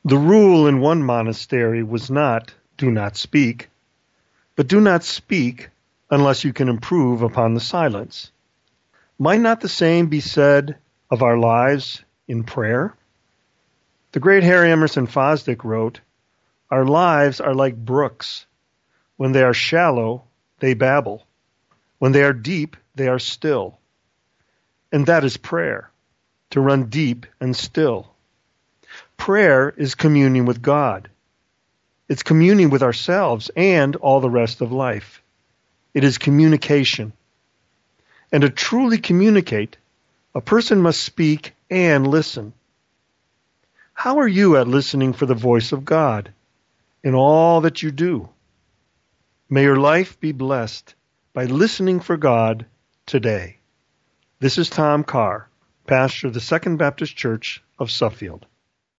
The rule in one monastery was not, do not speak, but do not speak unless you can improve upon the silence. Might not the same be said of our lives in prayer? The great Harry Emerson Fosdick wrote, "Our lives are like brooks. When they are shallow, they babble. When they are deep, they are still." And that is prayer, to run deep and still. Prayer is communion with God. It's communion with ourselves and all the rest of life. It is communication. And to truly communicate, a person must speak and listen. How are you at listening for the voice of God in all that you do? May your life be blessed by listening for God today. This is Tom Carr, pastor of the Second Baptist Church of Suffield.